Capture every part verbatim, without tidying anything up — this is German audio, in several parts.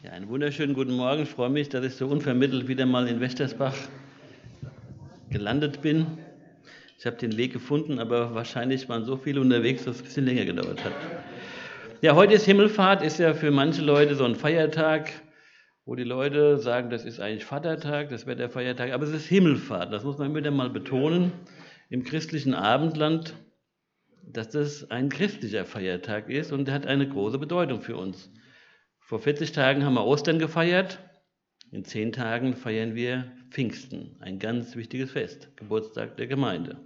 Ja, einen wunderschönen guten Morgen. Ich freue mich, dass ich so unvermittelt wieder mal in Wächtersbach gelandet bin. Ich habe den Weg gefunden, aber wahrscheinlich waren so viele unterwegs, dass es ein bisschen länger gedauert hat. Ja, heute ist Himmelfahrt, ist ja für manche Leute so ein Feiertag, wo die Leute sagen, das ist eigentlich Vatertag, das wäre der Feiertag, aber es ist Himmelfahrt. Das muss man wieder mal betonen im christlichen Abendland, dass das ein christlicher Feiertag ist und der hat eine große Bedeutung für uns. Vor vierzig Tagen haben wir Ostern gefeiert, in zehn Tagen feiern wir Pfingsten, ein ganz wichtiges Fest, Geburtstag der Gemeinde.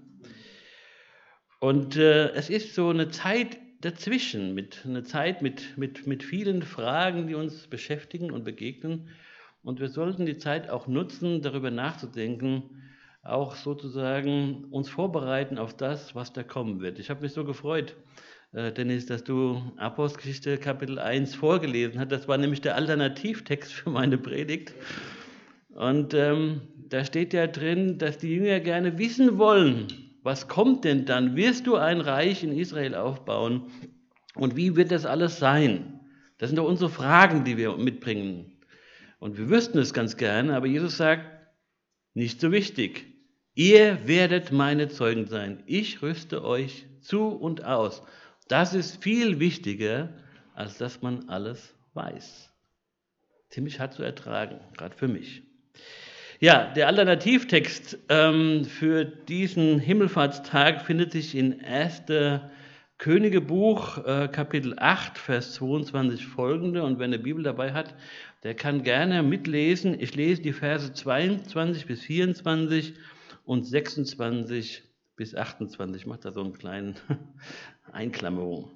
Und äh, es ist so eine Zeit dazwischen, mit, eine Zeit mit, mit, mit vielen Fragen, die uns beschäftigen und begegnen. Und wir sollten die Zeit auch nutzen, darüber nachzudenken, auch sozusagen uns vorbereiten auf das, was da kommen wird. Ich habe mich so gefreut, äh, Dennis, dass du Apostelgeschichte Kapitel eins vorgelesen hast. Das war nämlich der Alternativtext für meine Predigt. Und ähm, da steht ja drin, dass die Jünger gerne wissen wollen, was kommt denn dann? Wirst du ein Reich in Israel aufbauen? Und wie wird das alles sein? Das sind doch unsere Fragen, die wir mitbringen. Und wir wüssten es ganz gerne, aber Jesus sagt, nicht so wichtig. Ihr werdet meine Zeugen sein. Ich rüste euch zu und aus. Das ist viel wichtiger, als dass man alles weiß. Ziemlich hart zu ertragen, gerade für mich. Ja, der Alternativtext ähm, für diesen Himmelfahrtstag findet sich in erster Königebuch, äh, Kapitel acht, Vers zweiundzwanzig folgende. Und wer eine Bibel dabei hat, der kann gerne mitlesen. Ich lese die Verse zweiundzwanzig bis vierundzwanzig und sechsundzwanzig bis achtundzwanzig. Ich mache da so einen kleinen Einklammerung.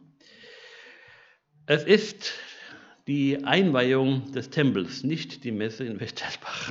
Es ist die Einweihung des Tempels, nicht die Messe in Wächtersbach.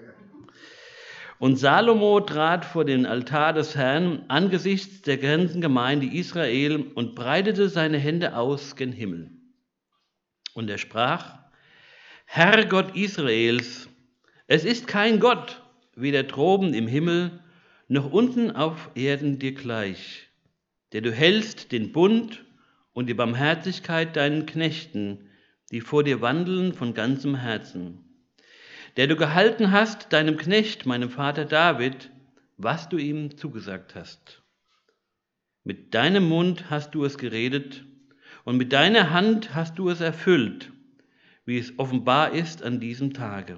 Und Salomo trat vor den Altar des Herrn angesichts der ganzen Gemeinde Israel und breitete seine Hände aus gen Himmel. Und er sprach, Herr Gott Israels, es ist kein Gott, weder droben im Himmel, noch unten auf Erden dir gleich, der du hältst den Bund und die Barmherzigkeit deinen Knechten, die vor dir wandeln von ganzem Herzen, der du gehalten hast, deinem Knecht, meinem Vater David, was du ihm zugesagt hast. Mit deinem Mund hast du es geredet und mit deiner Hand hast du es erfüllt, wie es offenbar ist an diesem Tage.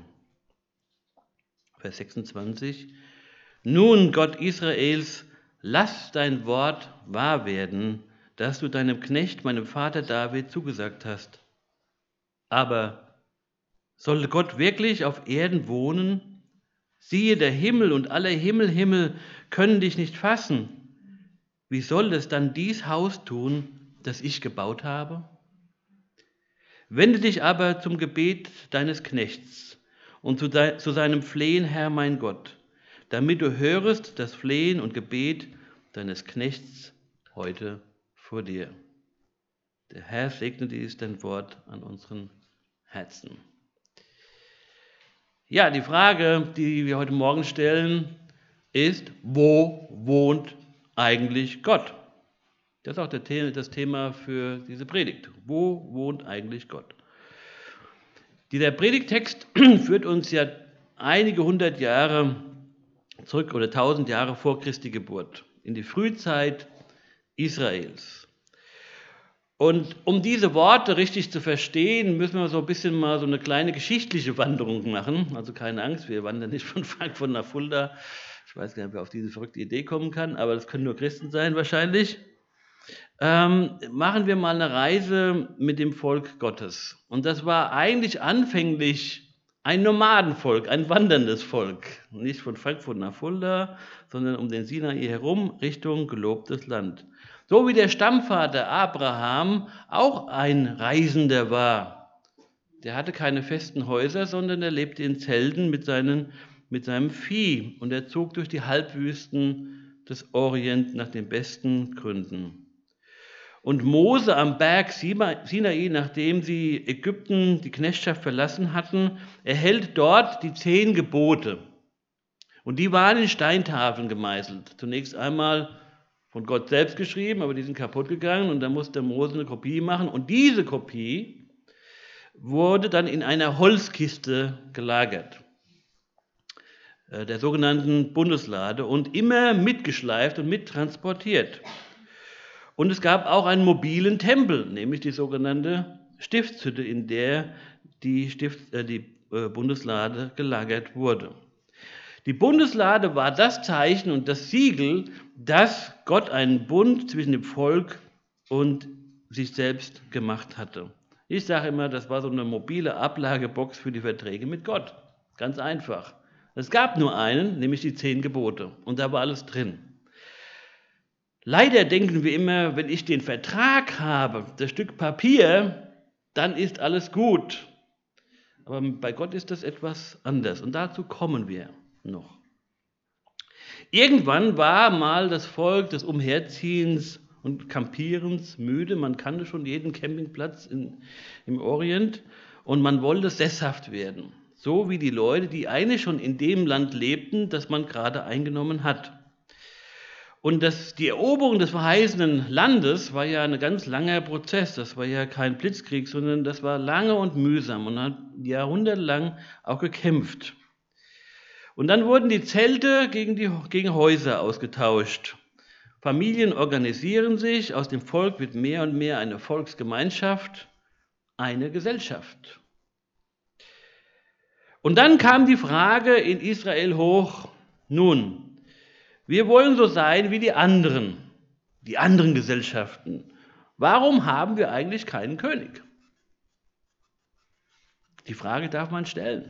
Vers sechsundzwanzig. Nun, Gott Israels, lass dein Wort wahr werden, das du deinem Knecht, meinem Vater David, zugesagt hast. Aber soll Gott wirklich auf Erden wohnen? Siehe, der Himmel und alle Himmel, Himmel können dich nicht fassen. Wie soll es dann dies Haus tun, das ich gebaut habe? Wende dich aber zum Gebet deines Knechts und zu, de- zu seinem Flehen, Herr mein Gott, damit du hörest das Flehen und Gebet deines Knechts heute vor dir. Der Herr segne dies dein Wort an unseren Herzen. Ja, die Frage, die wir heute Morgen stellen, ist, wo wohnt eigentlich Gott? Das ist auch das Thema für diese Predigt. Wo wohnt eigentlich Gott? Dieser Predigttext führt uns ja einige hundert Jahre zurück oder tausend Jahre vor Christi Geburt, in die Frühzeit Israels. Und um diese Worte richtig zu verstehen, müssen wir so ein bisschen mal so eine kleine geschichtliche Wanderung machen. Also keine Angst, wir wandern nicht von Frankfurt nach Fulda. Ich weiß gar nicht, wer auf diese verrückte Idee kommen kann, aber das können nur Christen sein wahrscheinlich. Ähm, machen wir mal eine Reise mit dem Volk Gottes. Und das war eigentlich anfänglich ein Nomadenvolk, ein wanderndes Volk. Nicht von Frankfurt nach Fulda, sondern um den Sinai herum Richtung gelobtes Land. So wie der Stammvater Abraham auch ein Reisender war. Der hatte keine festen Häuser, sondern er lebte in Zelten mit, seinen, mit seinem Vieh. Und er zog durch die Halbwüsten des Orient nach den besten Gründen. Und Mose am Berg Sinai, nachdem sie Ägypten, die Knechtschaft verlassen hatten, erhält dort die zehn Gebote. Und die waren in Steintafeln gemeißelt. Zunächst einmal von Gott selbst geschrieben, aber die sind kaputt gegangen und da musste Mose eine Kopie machen. Und diese Kopie wurde dann in einer Holzkiste gelagert, äh, der sogenannten Bundeslade, und immer mitgeschleift und mittransportiert. Und es gab auch einen mobilen Tempel, nämlich die sogenannte Stiftshütte, in der die, Stift, äh, die äh, Bundeslade gelagert wurde. Die Bundeslade war das Zeichen und das Siegel, dass Gott einen Bund zwischen dem Volk und sich selbst gemacht hatte. Ich sage immer, das war so eine mobile Ablagebox für die Verträge mit Gott. Ganz einfach. Es gab nur einen, nämlich die zehn Gebote. Und da war alles drin. Leider denken wir immer, wenn ich den Vertrag habe, das Stück Papier, dann ist alles gut. Aber bei Gott ist das etwas anders. Und dazu kommen wir noch. Irgendwann war mal das Volk des Umherziehens und Kampierens müde. Man kannte schon jeden Campingplatz in, im Orient und man wollte sesshaft werden. So wie die Leute, die eigentlich schon in dem Land lebten, das man gerade eingenommen hat. Und das, die Eroberung des verheißenen Landes war ja ein ganz langer Prozess. Das war ja kein Blitzkrieg, sondern das war lange und mühsam und hat jahrhundertelang auch gekämpft. Und dann wurden die Zelte gegen, die, gegen Häuser ausgetauscht. Familien organisieren sich, aus dem Volk wird mehr und mehr eine Volksgemeinschaft, eine Gesellschaft. Und dann kam die Frage in Israel hoch, nun, wir wollen so sein wie die anderen, die anderen Gesellschaften. Warum haben wir eigentlich keinen König? Die Frage darf man stellen.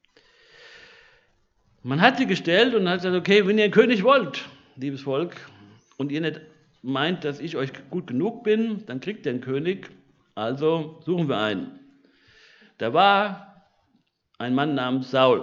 Man hat sie gestellt und hat gesagt, okay, wenn ihr einen König wollt, liebes Volk, und ihr nicht meint, dass ich euch gut genug bin, dann kriegt ihr einen König, also suchen wir einen. Da war ein Mann namens Saul.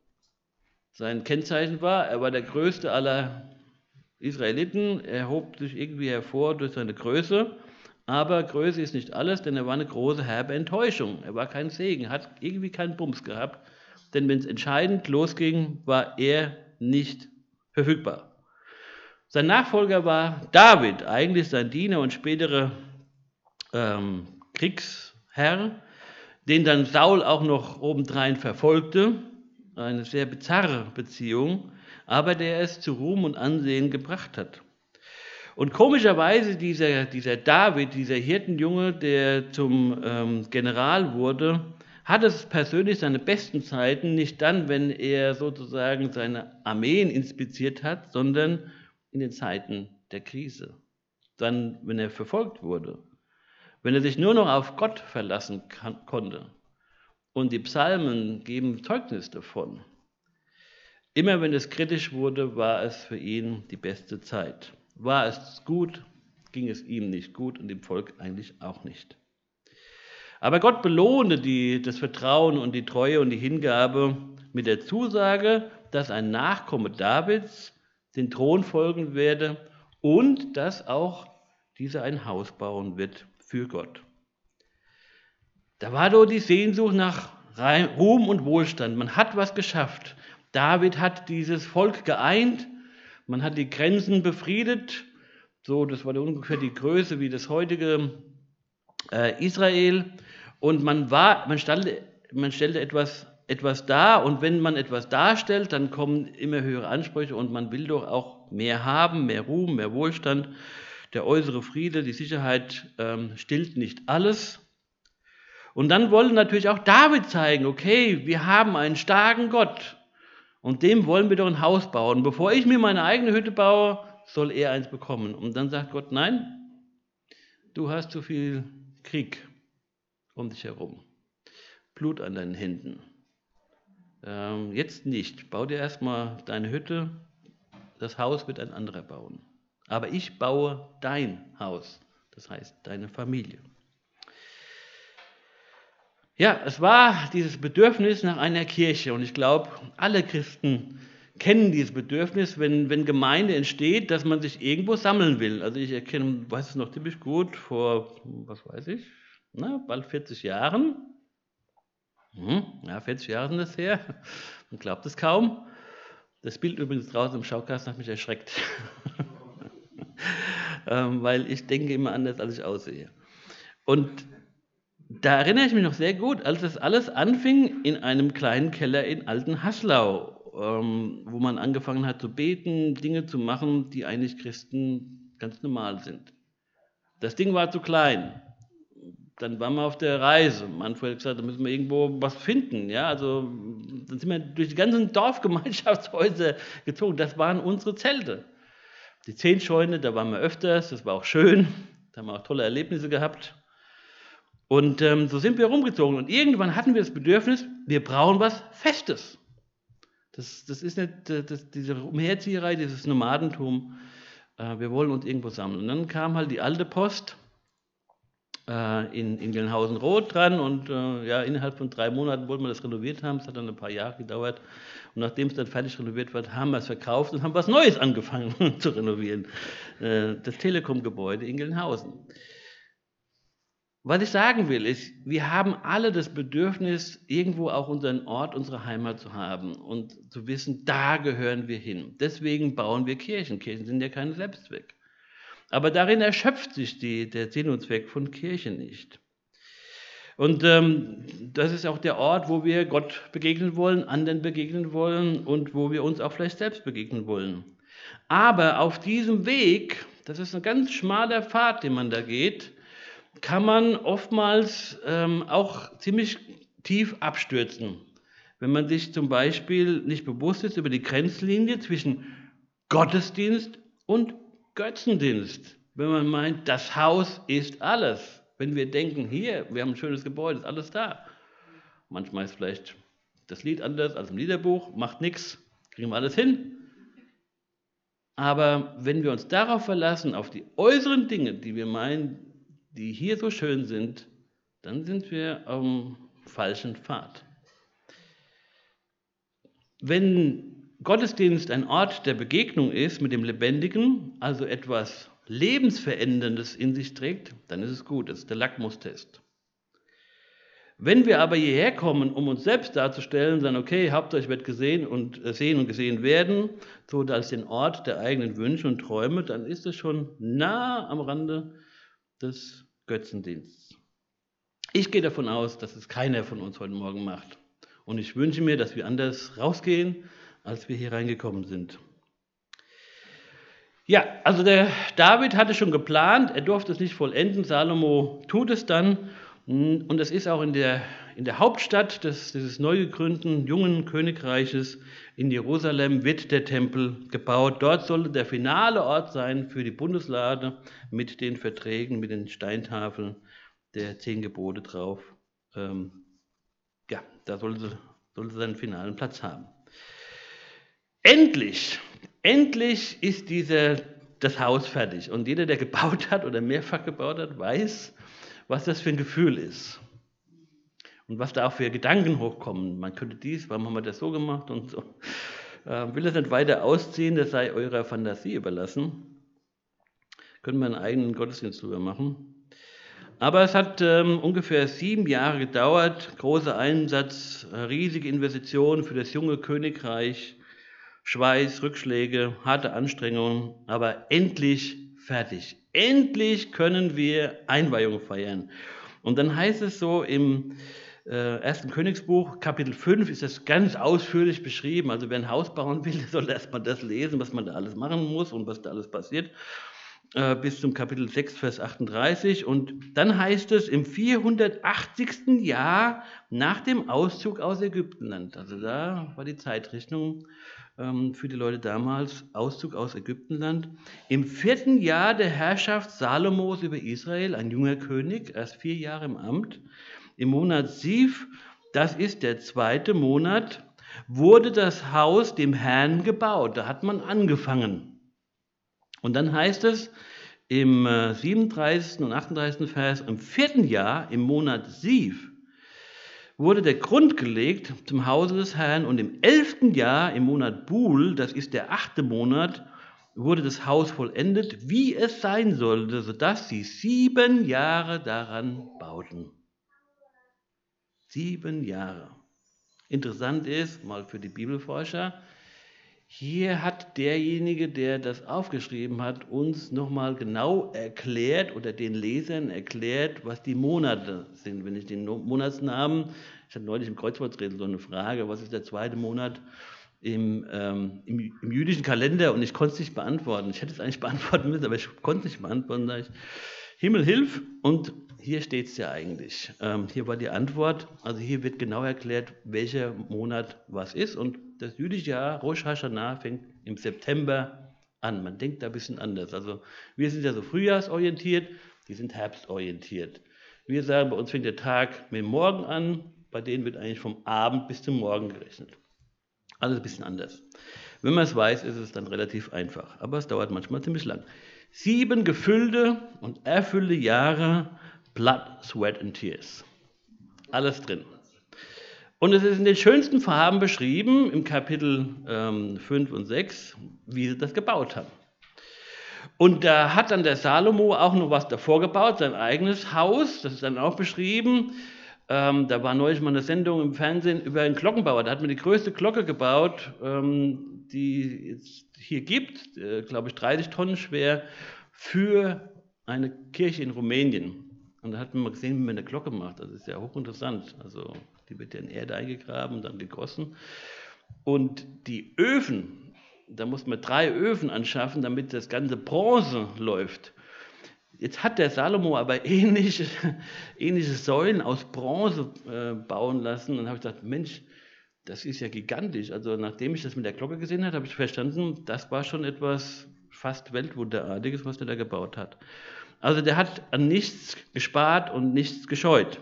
Sein Kennzeichen war, er war der größte aller Israeliten, er hob sich irgendwie hervor durch seine Größe, aber Größe ist nicht alles, denn er war eine große herbe Enttäuschung. Er war kein Segen, hat irgendwie keinen Bums gehabt, denn wenn es entscheidend losging, war er nicht verfügbar. Sein Nachfolger war David, eigentlich sein Diener und spätere ähm, Kriegsherr, den dann Saul auch noch obendrein verfolgte, eine sehr bizarre Beziehung, aber der es zu Ruhm und Ansehen gebracht hat. Und komischerweise dieser, dieser David, dieser Hirtenjunge, der zum ähm, General wurde, hat es persönlich seine besten Zeiten nicht dann, wenn er sozusagen seine Armeen inspiziert hat, sondern in den Zeiten der Krise. Dann, wenn er verfolgt wurde, wenn er sich nur noch auf Gott verlassen kann, konnte. Und die Psalmen geben Zeugnis davon. Immer wenn es kritisch wurde, war es für ihn die beste Zeit. War es gut, ging es ihm nicht gut und dem Volk eigentlich auch nicht. Aber Gott belohnte die, das Vertrauen und die Treue und die Hingabe mit der Zusage, dass ein Nachkomme Davids den Thron folgen werde und dass auch dieser ein Haus bauen wird für Gott. Da war doch die Sehnsucht nach Ruhm und Wohlstand. Man hat was geschafft. David hat dieses Volk geeint, man hat die Grenzen befriedet. So, das war ungefähr die Größe wie das heutige äh, Israel. Und man, war, man, stellte, man stellte etwas, etwas dar. Und wenn man etwas darstellt, dann kommen immer höhere Ansprüche. Und man will doch auch mehr haben, mehr Ruhm, mehr Wohlstand. Der äußere Friede, die Sicherheit ähm, stillt nicht alles. Und dann wollte natürlich auch David zeigen, okay, wir haben einen starken Gott. Und dem wollen wir doch ein Haus bauen. Bevor ich mir meine eigene Hütte baue, soll er eins bekommen. Und dann sagt Gott, nein, du hast zu viel Krieg um dich herum. Blut an deinen Händen. Ähm, jetzt nicht. Bau dir erstmal deine Hütte. Das Haus wird ein anderer bauen. Aber ich baue dein Haus. Das heißt, deine Familie. Ja, es war dieses Bedürfnis nach einer Kirche. Und ich glaube, alle Christen kennen dieses Bedürfnis, wenn, wenn Gemeinde entsteht, dass man sich irgendwo sammeln will. Also ich erkenne, weiß es noch ziemlich gut, vor, was weiß ich, na, bald vierzig Jahren. Hm, ja, vierzig Jahre sind das her. Man glaubt es kaum. Das Bild übrigens draußen im Schaukasten hat mich erschreckt. ähm, weil ich denke immer anders, als ich aussehe. Und da erinnere ich mich noch sehr gut, als das alles anfing in einem kleinen Keller in Altenhaslau, ähm, wo man angefangen hat zu beten, Dinge zu machen, die eigentlich Christen ganz normal sind. Das Ding war zu klein. Dann waren wir auf der Reise. Manfred hat gesagt, da müssen wir irgendwo was finden. Ja, also dann sind wir durch die ganzen Dorfgemeinschaftshäuser gezogen. Das waren unsere Zelte. Die Zehntscheune, da waren wir öfters, das war auch schön. Da haben wir auch tolle Erlebnisse gehabt. Und ähm, so sind wir rumgezogen. Und irgendwann hatten wir das Bedürfnis, wir brauchen was Festes. Das, das ist nicht das, diese Umherzieherei, dieses Nomadentum. Äh, wir wollen uns irgendwo sammeln. Und dann kam halt die alte Post äh, in, in Gelnhausen-Roth dran. Und äh, ja, innerhalb von drei Monaten wollten wir das renoviert haben. Es hat dann ein paar Jahre gedauert. Und nachdem es dann fertig renoviert wird, haben wir es verkauft und haben was Neues angefangen zu renovieren. Äh, das Telekom-Gebäude in Gelnhausen. Was ich sagen will, ist, wir haben alle das Bedürfnis, irgendwo auch unseren Ort, unsere Heimat zu haben und zu wissen, da gehören wir hin. Deswegen bauen wir Kirchen. Kirchen sind ja kein Selbstzweck. Aber darin erschöpft sich die, der Sinn und Zweck von Kirche nicht. Und ähm, das ist auch der Ort, wo wir Gott begegnen wollen, anderen begegnen wollen und wo wir uns auch vielleicht selbst begegnen wollen. Aber auf diesem Weg, das ist ein ganz schmaler Pfad, den man da geht, kann man oftmals ähm, auch ziemlich tief abstürzen, wenn man sich zum Beispiel nicht bewusst ist über die Grenzlinie zwischen Gottesdienst und Götzendienst. Wenn man meint, das Haus ist alles. Wenn wir denken, hier, wir haben ein schönes Gebäude, ist alles da. Manchmal ist vielleicht das Lied anders als im Liederbuch, macht nichts, kriegen wir alles hin. Aber wenn wir uns darauf verlassen, auf die äußeren Dinge, die wir meinen, die hier so schön sind, dann sind wir am falschen Pfad. Wenn Gottesdienst ein Ort der Begegnung ist mit dem Lebendigen, also etwas Lebensveränderndes in sich trägt, dann ist es gut, das ist der Lackmustest. Wenn wir aber hierher kommen, um uns selbst darzustellen, sagen, okay, Hauptsache ich werde gesehen und äh, sehen und gesehen werden, so als den Ort der eigenen Wünsche und Träume, dann ist es schon nah am Rande des Götzendienstes. Ich gehe davon aus, dass es keiner von uns heute Morgen macht. Und ich wünsche mir, dass wir anders rausgehen, als wir hier reingekommen sind. Ja, also der David hatte schon geplant, er durfte es nicht vollenden, Salomo tut es dann. Und es ist auch in der, in der Hauptstadt des, dieses neu gegründeten jungen Königreiches in Jerusalem wird der Tempel gebaut. Dort sollte der finale Ort sein für die Bundeslade mit den Verträgen, mit den Steintafeln der zehn Gebote drauf. Ähm, ja, da sollte, sollte seinen finalen Platz haben. Endlich, endlich ist dieser, das Haus fertig. Und jeder, der gebaut hat oder mehrfach gebaut hat, weiß, was das für ein Gefühl ist. Und was da auch für Gedanken hochkommen. Man könnte dies, warum haben wir das so gemacht und so. Ich will das nicht weiter ausziehen, das sei eurer Fantasie überlassen. Können wir einen eigenen Gottesdienst drüber machen. Aber es hat ähm, ungefähr sieben Jahre gedauert, großer Einsatz, riesige Investitionen für das junge Königreich, Schweiß, Rückschläge, harte Anstrengungen, aber endlich fertig. Endlich können wir Einweihung feiern. Und dann heißt es so im äh, ersten Königsbuch, Kapitel fünf, ist das ganz ausführlich beschrieben. Also wer ein Haus bauen will, soll erstmal das lesen, was man da alles machen muss und was da alles passiert. Bis zum Kapitel sechs, Vers achtunddreißig. Und dann heißt es im vierhundertachtzigsten Jahr nach dem Auszug aus Ägyptenland. Also da war die Zeitrechnung ähm, für die Leute damals, Auszug aus Ägyptenland. Im vierten Jahr der Herrschaft Salomos über Israel, ein junger König, erst vier Jahre im Amt, im Monat Siv, das ist der zweite Monat, wurde das Haus dem Herrn gebaut. Da hat man angefangen. Und dann heißt es im siebenunddreißigsten und achtunddreißigsten Vers, im vierten Jahr, im Monat Siv, wurde der Grund gelegt zum Hause des Herrn und im elften Jahr, im Monat Bul, das ist der achte Monat, wurde das Haus vollendet, wie es sein sollte, sodass sie sieben Jahre daran bauten. Sieben Jahre. Interessant ist, mal für die Bibelforscher, Hier hat derjenige, der das aufgeschrieben hat, uns nochmal genau erklärt oder den Lesern erklärt, was die Monate sind. Wenn ich den Monatsnamen, ich hatte neulich im Kreuzworträtsel so eine Frage, was ist der zweite Monat im, ähm, im, im jüdischen Kalender, und ich konnte es nicht beantworten. Ich hätte es eigentlich beantworten müssen, aber ich konnte es nicht beantworten. Da ich, Himmel, hilf! Und hier steht es ja eigentlich. Ähm, hier war die Antwort. Also hier wird genau erklärt, welcher Monat was ist. Und das jüdische Jahr, Rosh Hashanah, fängt im September an. Man denkt da ein bisschen anders. Also wir sind ja so frühjahrsorientiert, die sind herbstorientiert. Wir sagen, bei uns fängt der Tag mit dem Morgen an, bei denen wird eigentlich vom Abend bis zum Morgen gerechnet. Alles ein bisschen anders. Wenn man es weiß, ist es dann relativ einfach. Aber es dauert manchmal ziemlich lang. Sieben gefüllte und erfüllte Jahre, Blood, Sweat and Tears. Alles drin. Und es ist in den schönsten Farben beschrieben, im Kapitel ähm, fünf und sechs, wie sie das gebaut haben. Und da hat dann der Salomo auch noch was davor gebaut, sein eigenes Haus, das ist dann auch beschrieben. Ähm, da war neulich mal eine Sendung im Fernsehen über einen Glockenbauer, da hat man die größte Glocke gebaut, ähm, die es hier gibt, äh, glaube ich dreißig Tonnen schwer, für eine Kirche in Rumänien. Und da hat man mal gesehen, wie man eine Glocke macht. Das ist ja hochinteressant. Also die wird ja in Erde eingegraben, dann gegossen. Und die Öfen, da musste man drei Öfen anschaffen, damit das ganze Bronze läuft. Jetzt hat der Salomo aber ähnliche, ähnliche Säulen aus Bronze äh, bauen lassen. Und dann habe ich gedacht, Mensch, das ist ja gigantisch. Also nachdem ich das mit der Glocke gesehen habe, habe ich verstanden, das war schon etwas fast Weltwunderartiges, was der da gebaut hat. Also der hat an nichts gespart und nichts gescheut.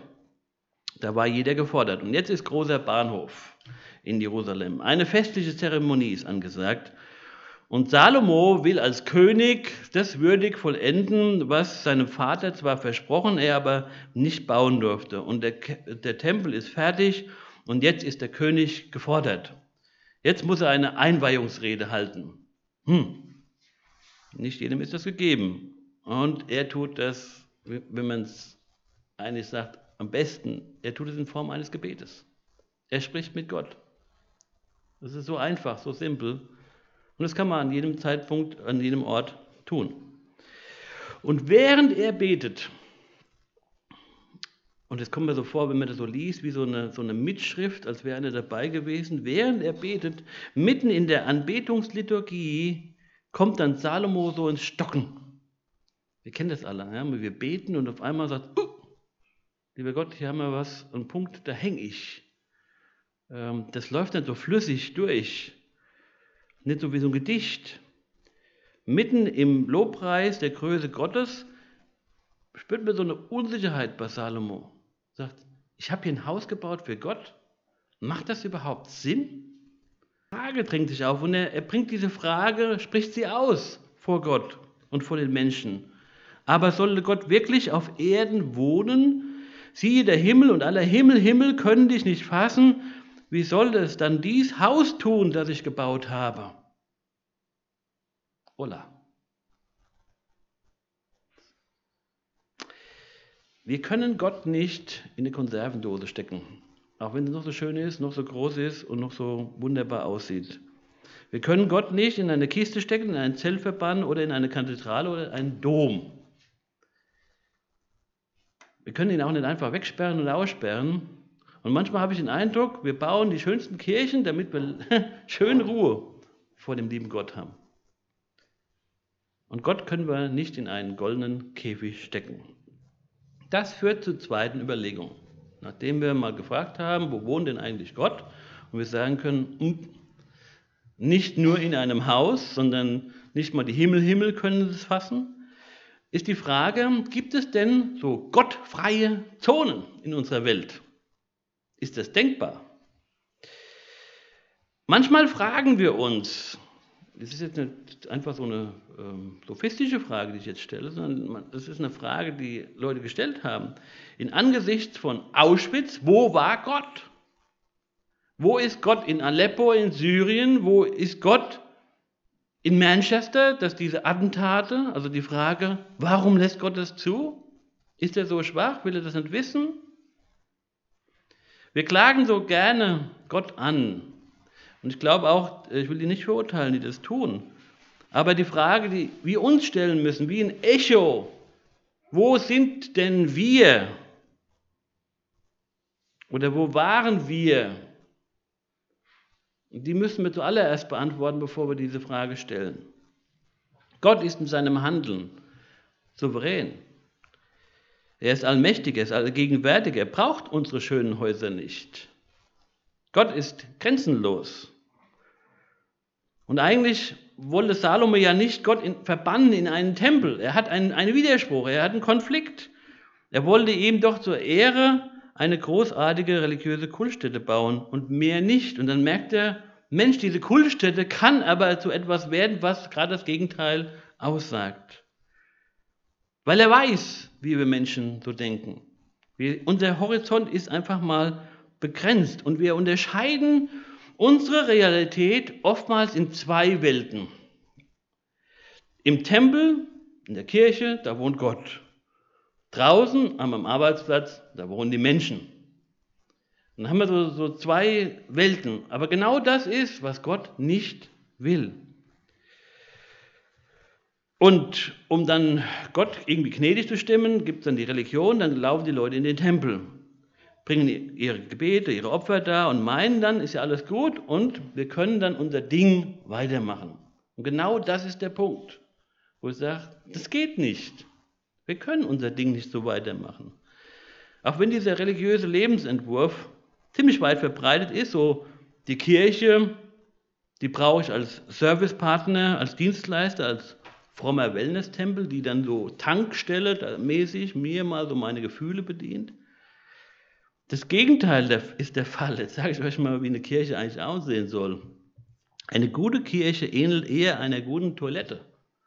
Da war jeder gefordert. Und jetzt ist großer Bahnhof in Jerusalem. Eine festliche Zeremonie ist angesagt. Und Salomo will als König das würdig vollenden, was seinem Vater zwar versprochen, er aber nicht bauen durfte. Und der, der Tempel ist fertig und jetzt ist der König gefordert. Jetzt muss er eine Einweihungsrede halten. Hm. Nicht jedem ist das gegeben. Und er tut das, wenn man es eigentlich sagt, am besten, er tut es in Form eines Gebetes. Er spricht mit Gott. Das ist so einfach, so simpel. Und das kann man an jedem Zeitpunkt, an jedem Ort tun. Und während er betet, und es kommt mir so vor, wenn man das so liest, wie so eine, so eine Mitschrift, als wäre einer dabei gewesen, während er betet, mitten in der Anbetungsliturgie, kommt dann Salomo so ins Stocken. Wir kennen das alle, ja? Wir beten und auf einmal sagt, uh, lieber Gott, hier haben wir was, einen Punkt, da hänge ich. Ähm, das läuft nicht so flüssig durch, nicht so wie so ein Gedicht. Mitten im Lobpreis der Größe Gottes spürt man so eine Unsicherheit bei Salomo. Sagt, ich habe hier ein Haus gebaut für Gott, macht das überhaupt Sinn? Frage drängt sich auf und er, er bringt diese Frage, spricht sie aus vor Gott und vor den Menschen. Aber sollte Gott wirklich auf Erden wohnen? Siehe, der Himmel und aller Himmel, Himmel können dich nicht fassen. Wie soll es dann dies Haus tun, das ich gebaut habe? Hola. Wir können Gott nicht in eine Konservendose stecken, auch wenn es noch so schön ist, noch so groß ist und noch so wunderbar aussieht. Wir können Gott nicht in eine Kiste stecken, in einen Zelt verbannen oder in eine Kathedrale oder einen Dom. Wir können ihn auch nicht einfach wegsperren und aussperren. Und manchmal habe ich den Eindruck, wir bauen die schönsten Kirchen, damit wir schön Ruhe vor dem lieben Gott haben. Und Gott können wir nicht in einen goldenen Käfig stecken. Das führt zur zweiten Überlegung. Nachdem wir mal gefragt haben, wo wohnt denn eigentlich Gott? Und wir sagen können, nicht nur in einem Haus, sondern nicht mal die Himmel, Himmel können es fassen, ist die Frage, gibt es denn so gottfreie Zonen in unserer Welt? Ist das denkbar? Manchmal fragen wir uns, das ist jetzt nicht einfach so eine ähm, sophistische Frage, die ich jetzt stelle, sondern das ist eine Frage, die Leute gestellt haben. In Angesichts von Auschwitz, wo war Gott? Wo ist Gott in Aleppo, in Syrien? Wo ist Gott in Manchester, dass diese Attentate, also die Frage, warum lässt Gott das zu? Ist er so schwach? Will er das nicht wissen? Wir klagen so gerne Gott an, Und ich glaube auch, ich will die nicht verurteilen, die das tun. Aber die Frage, die wir uns stellen müssen, wie ein Echo, wo sind denn wir? Oder wo waren wir? Die müssen wir zuallererst beantworten, bevor wir diese Frage stellen. Gott ist in seinem Handeln souverän. Er ist allmächtig, er ist allgegenwärtig, er braucht unsere schönen Häuser nicht. Gott ist grenzenlos. Und eigentlich wollte Salomo ja nicht Gott in, verbannen in einen Tempel. Er hat einen, einen Widerspruch, er hat einen Konflikt. Er wollte ihm doch zur Ehre eine großartige religiöse Kultstätte bauen und mehr nicht. Und dann merkt er, Mensch, diese Kultstätte kann aber zu etwas werden, was gerade das Gegenteil aussagt. Weil er weiß, wie wir Menschen so denken. Wir, unser Horizont ist einfach mal begrenzt und wir unterscheiden unsere Realität oftmals in zwei Welten. Im Tempel, in der Kirche, da wohnt Gott. Draußen am Arbeitsplatz, da wohnen die Menschen. Dann haben wir so, so zwei Welten. Aber genau das ist, was Gott nicht will. Und um dann Gott irgendwie gnädig zu stimmen, gibt es dann die Religion, dann laufen die Leute in den Tempel, bringen ihre Gebete, ihre Opfer da und meinen dann, ist ja alles gut und wir können dann unser Ding weitermachen. Und genau das ist der Punkt, wo ich sage, das geht nicht. Wir können unser Ding nicht so weitermachen. Auch wenn dieser religiöse Lebensentwurf ziemlich weit verbreitet ist, so die Kirche, die brauche ich als Servicepartner, als Dienstleister, als frommer Wellness-Tempel, die dann so Tankstelle mäßig mir mal so meine Gefühle bedient. Das Gegenteil ist der Fall. Jetzt sage ich euch mal, wie eine Kirche eigentlich aussehen soll. Eine gute Kirche ähnelt eher einer guten Toilette.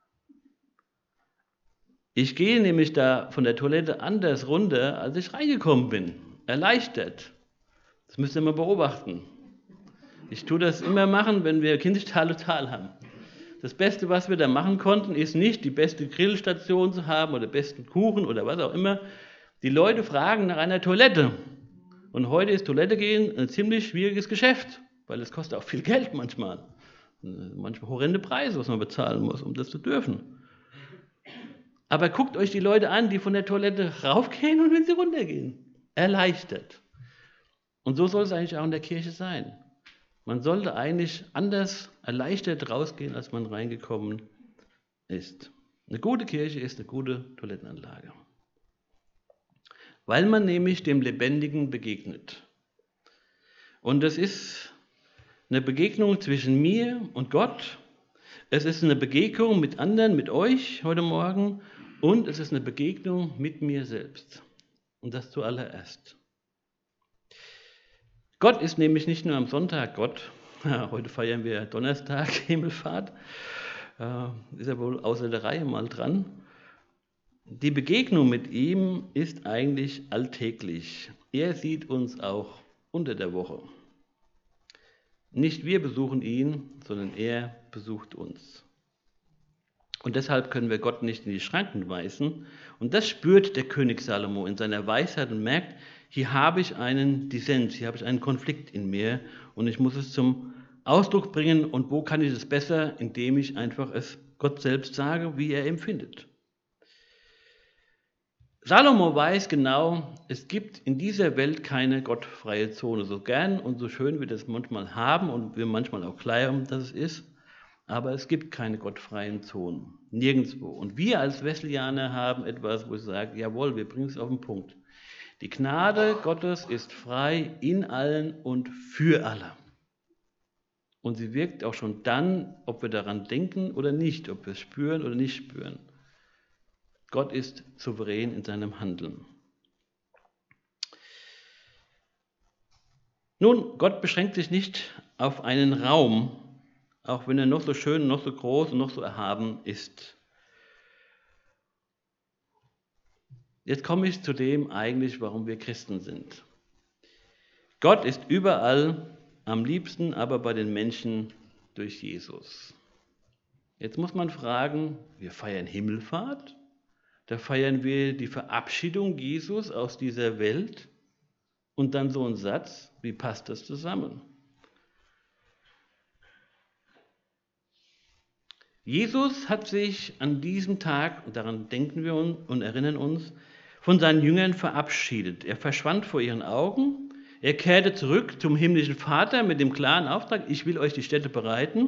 Ich gehe nämlich da von der Toilette anders runter, als ich reingekommen bin. Erleichtert. Das müsst ihr mal beobachten. Ich tue das immer machen, wenn wir Kindertal total haben. Das Beste, was wir da machen konnten, ist nicht die beste Grillstation zu haben oder besten Kuchen oder was auch immer. Die Leute fragen nach einer Toilette. Und heute ist Toilette gehen ein ziemlich schwieriges Geschäft, weil es kostet auch viel Geld manchmal. Manchmal horrende Preise, was man bezahlen muss, um das zu dürfen. Aber guckt euch die Leute an, die von der Toilette raufgehen und wenn sie runtergehen. Erleichtert. Und so soll es eigentlich auch in der Kirche sein. Man sollte eigentlich anders erleichtert rausgehen, als man reingekommen ist. Eine gute Kirche ist eine gute Toilettenanlage. Weil man nämlich dem Lebendigen begegnet. Und es ist eine Begegnung zwischen mir und Gott. Es ist eine Begegnung mit anderen, mit euch heute Morgen. Und es ist eine Begegnung mit mir selbst. Und das zuallererst. Gott ist nämlich nicht nur am Sonntag Gott. Ja, heute feiern wir Donnerstag, Himmelfahrt. Äh, ist er wohl außer der Reihe mal dran. Die Begegnung mit ihm ist eigentlich alltäglich. Er sieht uns auch unter der Woche. Nicht wir besuchen ihn, sondern er besucht uns. Und deshalb können wir Gott nicht in die Schranken weisen. Und das spürt der König Salomo in seiner Weisheit und merkt, hier habe ich einen Dissens, hier habe ich einen Konflikt in mir und ich muss es zum Ausdruck bringen. Und wo kann ich es besser, indem ich einfach es Gott selbst sage, wie er empfindet. Salomo weiß genau, es gibt in dieser Welt keine gottfreie Zone. So gern und so schön wir das manchmal haben und wir manchmal auch glauben, dass es ist, aber es gibt keine gottfreien Zonen. Nirgendwo. Und wir als Wesleyaner haben etwas, wo ich sage, jawohl, wir bringen es auf den Punkt. Die Gnade Gottes ist frei in allen und für alle. Und sie wirkt auch schon dann, ob wir daran denken oder nicht, ob wir es spüren oder nicht spüren. Gott ist souverän in seinem Handeln. Nun, Gott beschränkt sich nicht auf einen Raum, auch wenn er noch so schön, noch so groß und noch so erhaben ist. Jetzt komme ich zu dem eigentlich, warum wir Christen sind. Gott ist überall, am liebsten aber bei den Menschen durch Jesus. Jetzt muss man fragen, wir feiern Himmelfahrt, da feiern wir die Verabschiedung Jesus aus dieser Welt und dann so ein Satz, wie passt das zusammen? Jesus hat sich an diesem Tag, und daran denken wir uns und erinnern uns, von seinen Jüngern verabschiedet. Er verschwand vor ihren Augen. Er kehrte zurück zum himmlischen Vater mit dem klaren Auftrag, ich will euch die Stätte bereiten.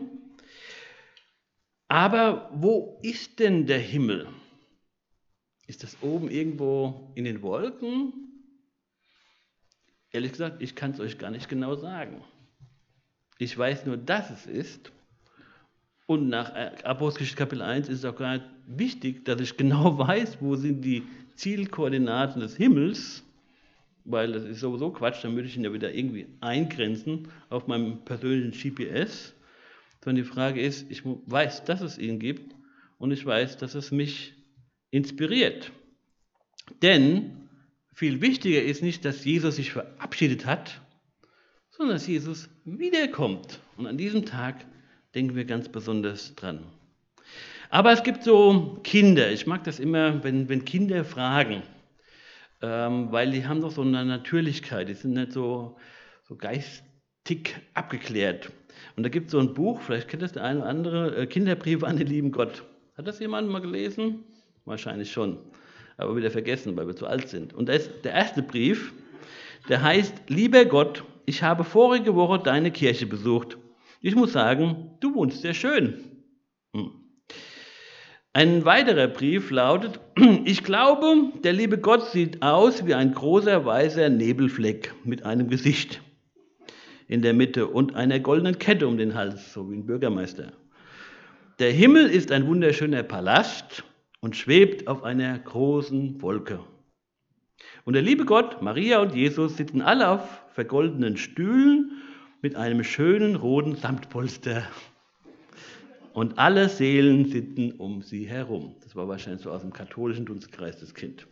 Aber wo ist denn der Himmel? Ist das oben irgendwo in den Wolken? Ehrlich gesagt, ich kann es euch gar nicht genau sagen. Ich weiß nur, dass es ist. Und nach Apostelgeschichte Kapitel eins ist es auch gar nicht wichtig, dass ich genau weiß, wo sind die Zielkoordinaten des Himmels, weil das ist sowieso Quatsch, dann würde ich ihn ja wieder irgendwie eingrenzen auf meinem persönlichen G P S. Sondern die Frage ist, ich weiß, dass es ihn gibt und ich weiß, dass es mich inspiriert. Denn viel wichtiger ist nicht, dass Jesus sich verabschiedet hat, sondern dass Jesus wiederkommt. Und an diesem Tag denken wir ganz besonders dran. Aber es gibt so Kinder, ich mag das immer, wenn, wenn Kinder fragen, ähm, weil die haben doch so eine Natürlichkeit, die sind nicht so, so geistig abgeklärt. Und da gibt es so ein Buch, vielleicht kennt das der eine oder andere, Kinderbriefe an den lieben Gott. Hat das jemand mal gelesen? Wahrscheinlich schon, aber wieder vergessen, weil wir zu alt sind. Und das, der erste Brief, der heißt, lieber Gott, ich habe vorige Woche deine Kirche besucht. Ich muss sagen, du wohnst sehr schön. Hm. Ein weiterer Brief lautet, ich glaube, der liebe Gott sieht aus wie ein großer weißer Nebelfleck mit einem Gesicht in der Mitte und einer goldenen Kette um den Hals, so wie ein Bürgermeister. Der Himmel ist ein wunderschöner Palast und schwebt auf einer großen Wolke. Und der liebe Gott, Maria und Jesus sitzen alle auf vergoldenen Stühlen mit einem schönen roten Samtpolster. Und alle Seelen sitzen um sie herum. Das war wahrscheinlich so aus dem katholischen Dunstkreis das Kind.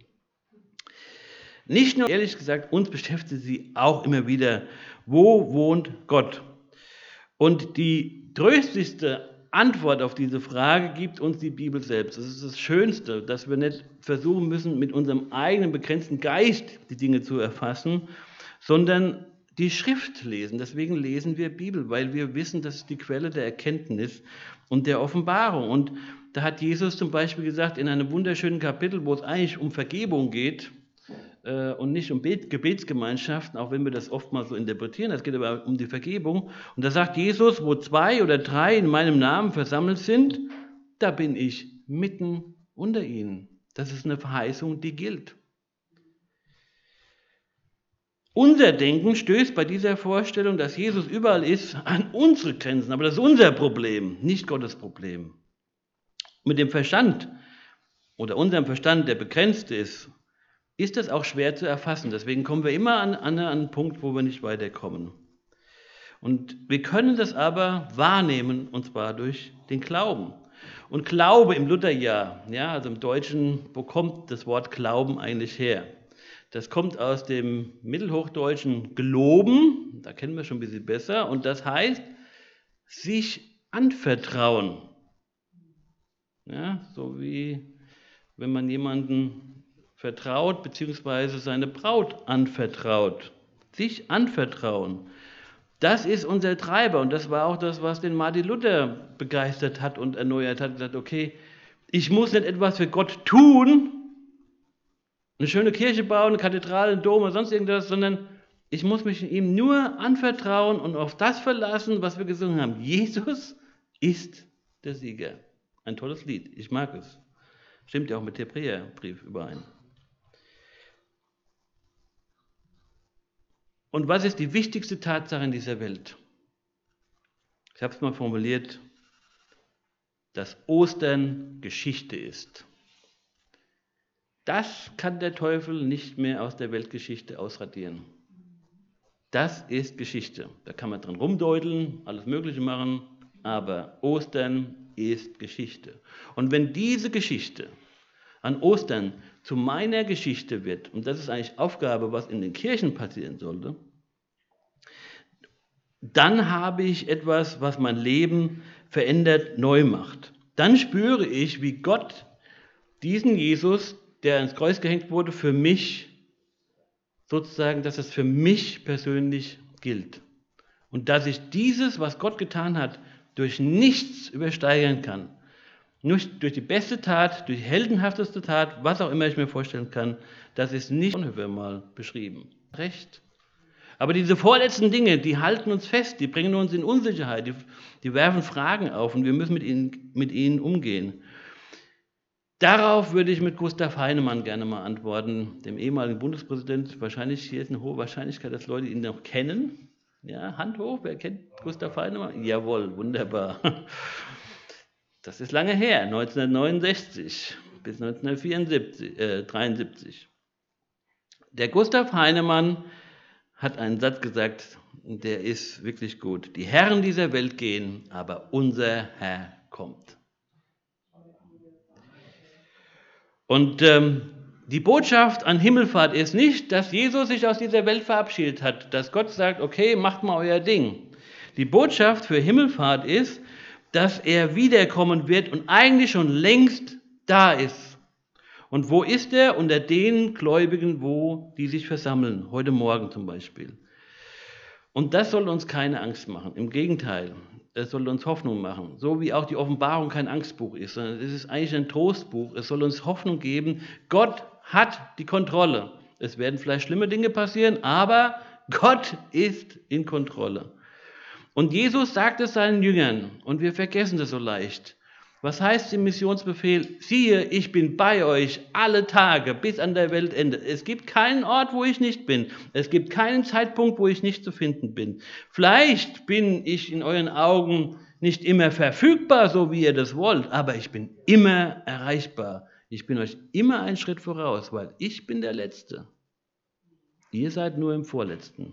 Nicht nur, ehrlich gesagt, uns beschäftigt sie auch immer wieder, wo wohnt Gott? Und die tröstlichste Antwort auf diese Frage gibt uns die Bibel selbst. Das ist das Schönste, dass wir nicht versuchen müssen, mit unserem eigenen begrenzten Geist die Dinge zu erfassen, sondern die Schrift lesen. Deswegen lesen wir Bibel, weil wir wissen, das ist die Quelle der Erkenntnis und der Offenbarung. Und da hat Jesus zum Beispiel gesagt, in einem wunderschönen Kapitel, wo es eigentlich um Vergebung geht äh, und nicht um Bet- Gebetsgemeinschaften, auch wenn wir das oft mal so interpretieren, es geht aber um die Vergebung. Und da sagt Jesus, wo zwei oder drei in meinem Namen versammelt sind, da bin ich mitten unter ihnen. Das ist eine Verheißung, die gilt. Unser Denken stößt bei dieser Vorstellung, dass Jesus überall ist, an unsere Grenzen. Aber das ist unser Problem, nicht Gottes Problem. Mit dem Verstand oder unserem Verstand, der begrenzt ist, ist das auch schwer zu erfassen. Deswegen kommen wir immer an, an einen Punkt, wo wir nicht weiterkommen. Und wir können das aber wahrnehmen, und zwar durch den Glauben. Und Glaube im Lutherjahr, ja, also im Deutschen, wo kommt das Wort Glauben eigentlich her? Das kommt aus dem mittelhochdeutschen Geloben, da kennen wir schon ein bisschen besser, und das heißt, sich anvertrauen. Ja, so wie wenn man jemanden vertraut, beziehungsweise seine Braut anvertraut. Sich anvertrauen. Das ist unser Treiber und das war auch das, was den Martin Luther begeistert hat und erneuert hat. Er hat gesagt, okay, ich muss nicht etwas für Gott tun, eine schöne Kirche bauen, eine Kathedrale, einen Dom oder sonst irgendwas, sondern ich muss mich ihm nur anvertrauen und auf das verlassen, was wir gesungen haben. Jesus ist der Sieger. Ein tolles Lied, ich mag es. Stimmt ja auch mit dem Hebräerbrief überein. Und was ist die wichtigste Tatsache in dieser Welt? Ich habe es mal formuliert, dass Ostern Geschichte ist. Das kann der Teufel nicht mehr aus der Weltgeschichte ausradieren. Das ist Geschichte. Da kann man dran rumdeuteln, alles Mögliche machen, aber Ostern ist Geschichte. Und wenn diese Geschichte an Ostern zu meiner Geschichte wird, und das ist eigentlich Aufgabe, was in den Kirchen passieren sollte, dann habe ich etwas, was mein Leben verändert, neu macht. Dann spüre ich, wie Gott diesen Jesus, der ans Kreuz gehängt wurde, für mich sozusagen, dass es für mich persönlich gilt. Und dass ich dieses, was Gott getan hat, durch nichts übersteigern kann. Nur durch die beste Tat, durch die heldenhafteste Tat, was auch immer ich mir vorstellen kann, das ist nicht Bonhoeffer mal beschrieben. Recht. Aber diese vorletzten Dinge, die halten uns fest, die bringen uns in Unsicherheit, die, die werfen Fragen auf und wir müssen mit ihnen, mit ihnen umgehen. Darauf würde ich mit Gustav Heinemann gerne mal antworten, dem ehemaligen Bundespräsidenten. Wahrscheinlich, hier ist eine hohe Wahrscheinlichkeit, dass Leute ihn noch kennen. Ja, Hand hoch, wer kennt Gustav Heinemann? Jawohl, wunderbar. Das ist lange her, neunzehnhundertneunundsechzig bis neunzehnhundertdreiundsiebzig. Der Gustav Heinemann hat einen Satz gesagt, der ist wirklich gut. Die Herren dieser Welt gehen, aber unser Herr kommt. Und ähm, die Botschaft an Himmelfahrt ist nicht, dass Jesus sich aus dieser Welt verabschiedet hat, dass Gott sagt, okay, macht mal euer Ding. Die Botschaft für Himmelfahrt ist, dass er wiederkommen wird und eigentlich schon längst da ist. Und wo ist er? Unter den Gläubigen, wo die sich versammeln, heute Morgen zum Beispiel. Und das soll uns keine Angst machen, im Gegenteil, es soll uns Hoffnung machen, so wie auch die Offenbarung kein Angstbuch ist, sondern es ist eigentlich ein Trostbuch, es soll uns Hoffnung geben, Gott hat die Kontrolle. Es werden vielleicht schlimme Dinge passieren, aber Gott ist in Kontrolle. Und Jesus sagt es seinen Jüngern, und wir vergessen das so leicht. Was heißt im Missionsbefehl? Siehe, ich bin bei euch alle Tage bis an der Weltende. Es gibt keinen Ort, wo ich nicht bin. Es gibt keinen Zeitpunkt, wo ich nicht zu finden bin. Vielleicht bin ich in euren Augen nicht immer verfügbar, so wie ihr das wollt, aber ich bin immer erreichbar. Ich bin euch immer einen Schritt voraus, weil ich bin der Letzte. Ihr seid nur im Vorletzten.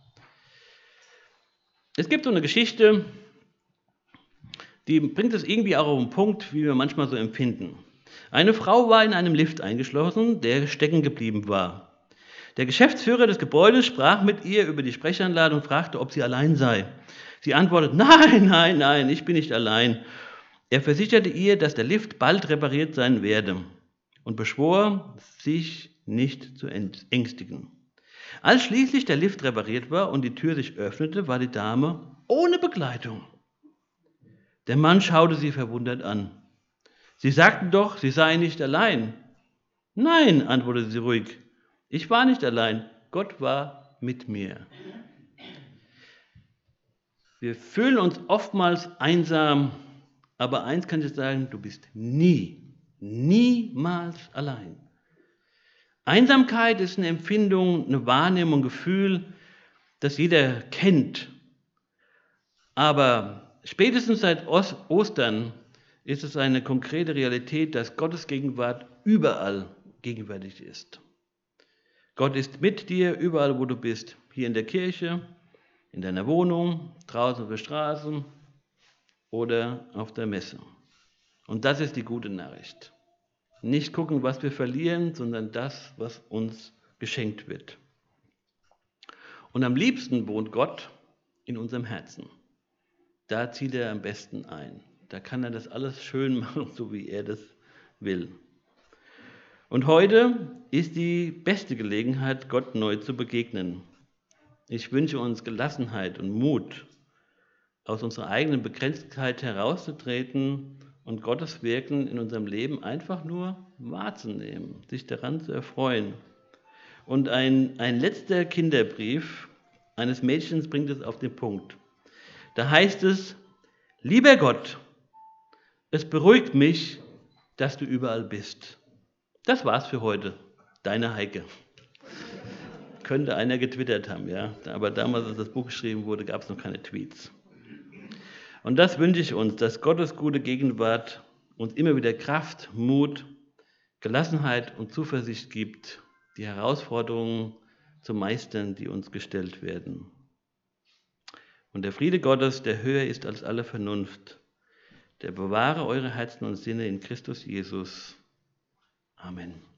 Es gibt so eine Geschichte, die bringt es irgendwie auch auf den Punkt, wie wir manchmal so empfinden. Eine Frau war in einem Lift eingeschlossen, der stecken geblieben war. Der Geschäftsführer des Gebäudes sprach mit ihr über die Sprechanlage und fragte, ob sie allein sei. Sie antwortet, nein, nein, nein, ich bin nicht allein. Er versicherte ihr, dass der Lift bald repariert sein werde und beschwor, sich nicht zu ängstigen. Als schließlich der Lift repariert war und die Tür sich öffnete, war die Dame ohne Begleitung. Der Mann schaute sie verwundert an. Sie sagten doch, sie sei nicht allein. Nein, antwortete sie ruhig. Ich war nicht allein. Gott war mit mir. Wir fühlen uns oftmals einsam, aber eins kann ich sagen, du bist nie, niemals allein. Einsamkeit ist eine Empfindung, eine Wahrnehmung, ein Gefühl, das jeder kennt. Aber spätestens seit Ostern ist es eine konkrete Realität, dass Gottes Gegenwart überall gegenwärtig ist. Gott ist mit dir, überall wo du bist. Hier in der Kirche, in deiner Wohnung, draußen auf der Straße oder auf der Messe. Und das ist die gute Nachricht. Nicht gucken, was wir verlieren, sondern das, was uns geschenkt wird. Und am liebsten wohnt Gott in unserem Herzen. Da zieht er am besten ein. Da kann er das alles schön machen, so wie er das will. Und heute ist die beste Gelegenheit, Gott neu zu begegnen. Ich wünsche uns Gelassenheit und Mut, aus unserer eigenen Begrenztheit herauszutreten und Gottes Wirken in unserem Leben einfach nur wahrzunehmen, sich daran zu erfreuen. Und ein, ein letzter Kinderbrief eines Mädchens bringt es auf den Punkt. Da heißt es, lieber Gott, es beruhigt mich, dass du überall bist. Das war's für heute. Deine Heike. Könnte einer getwittert haben, ja. Aber damals, als das Buch geschrieben wurde, gab es noch keine Tweets. Und das wünsche ich uns, dass Gottes gute Gegenwart uns immer wieder Kraft, Mut, Gelassenheit und Zuversicht gibt, die Herausforderungen zu meistern, die uns gestellt werden. Und der Friede Gottes, der höher ist als alle Vernunft, der bewahre eure Herzen und Sinne in Christus Jesus. Amen.